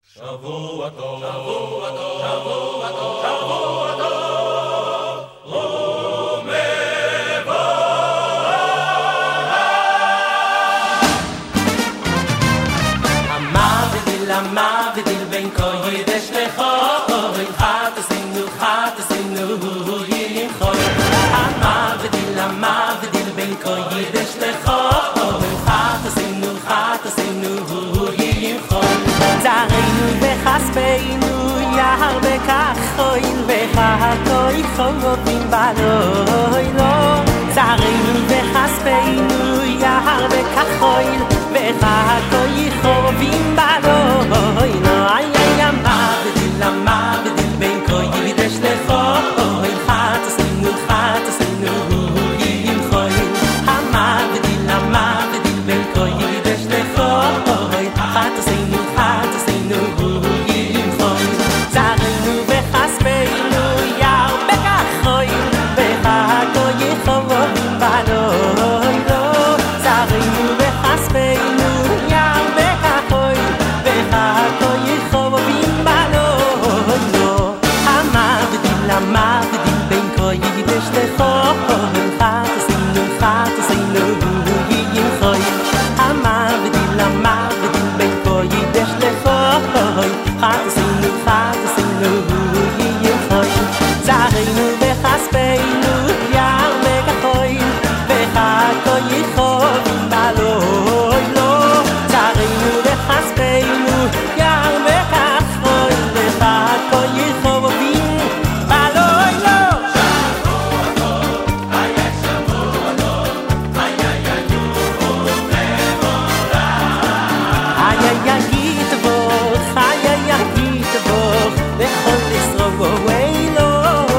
שבוע טוב, שבוע טוב, שבוע טוב, שבוע טוב, ומבורך. המוות דיל בין קודש לחול, חטאתנו ימחול. המוות דיל בין קודש לחול, חטאתנו ימחול. צערנו וכספנו יער וכחויל, וחכוי חובים בלילה. צערנו וכספנו יער וכחויל, וחכוי חובים בלילה. איי איי המוות דיל בין קודש לחול, חטאתנו ימחול. המוות דיל בין קודש לחול, חטאתנו ימחול. צערנו וכספנו יער וכחויל, וחכוי חובים בלילה. צערנו וכספנו יער וכחויל, וחכוי חובים בלילה. המוות דיל בין קודש לחול, חטאתנו ימחול. המוות דיל בין קודש לחול, חטאתנו ימחול. צערנו וכספנו יער וכחויל, וחכוי חובים בלילה. צערנו וכספנו יער וכחויל, וחכוי חובים בלילה. שבוע טוב, איי איי שבוע טוב, איי איי איי ומבורך. איי איי איי יתברך, איי איי איי יתברך, בכל ישראל לא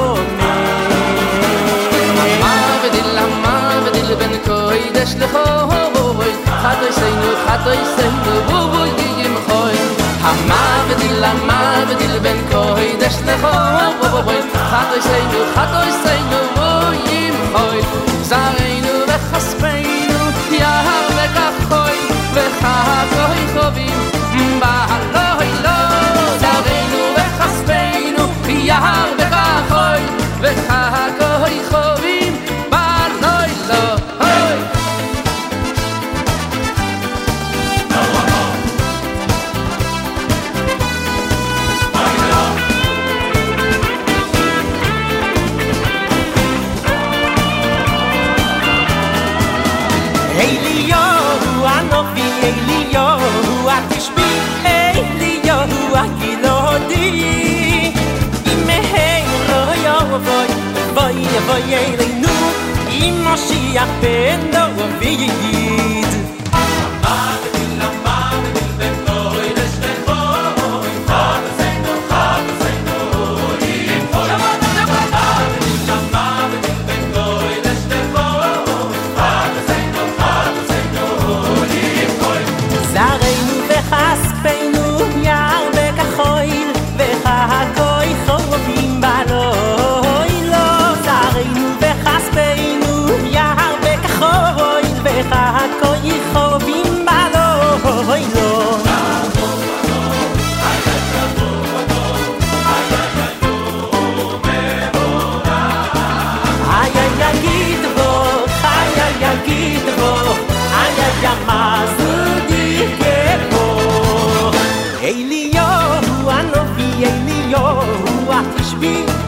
המוות דיל בין קודש לחול, חטאתנו ימחול. המוות דיל בין קודש לחול, חטאתנו ימחול. צערנו וכספנו יער וכחויל, וחכוי חובים בלילה. צערנו וכספנו יער וכחויל, וחכוי חובים בלילה. Eliyahu anovi, Eliyahu atishbi, Eliyahu akilodi. Imehei lo yavoy, voy elinu, im Moshiach ben David. Amad ben kodesh lechol, chataseinu yimchol. Amad ben kodesh lechol, chataseinu yimchol. Zarenu vechaspeinu yar vekachol, vechakoi chovim baloilo. Zarenu vechaspeinu yar vekachol, vechakoi chovim baloilo. Ay ay ay yitvoch, ay ay ay yitvoch, ay ay ay mazudi kevoch. Eliyahu anovi, Eliyahu atishbi.